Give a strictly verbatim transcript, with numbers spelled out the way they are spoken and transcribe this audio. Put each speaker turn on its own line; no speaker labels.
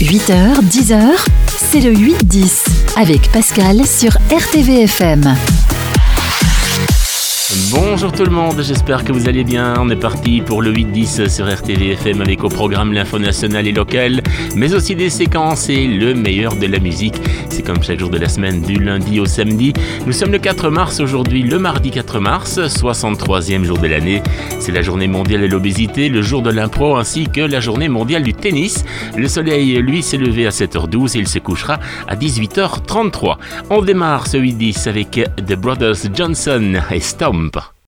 huit heures, dix heures, c'est le huit dix avec Pascal sur R T V F M.
Bonjour tout le monde, j'espère que vous allez bien. On est parti pour le huit dix sur R T V F M avec au programme l'info nationale et locale, mais aussi des séquences et le meilleur de la musique. C'est comme chaque jour de la semaine, du lundi au samedi. Nous sommes le quatre mars aujourd'hui, le mardi quatre mars, soixante-troisième jour de l'année. C'est la journée mondiale de l'obésité, le jour de l'impro ainsi que la journée mondiale du tennis. Le soleil, lui, s'est levé à sept heures douze et il se couchera à dix-huit heures trente-trois. On démarre ce huit dix avec The Brothers Johnson et Stomp.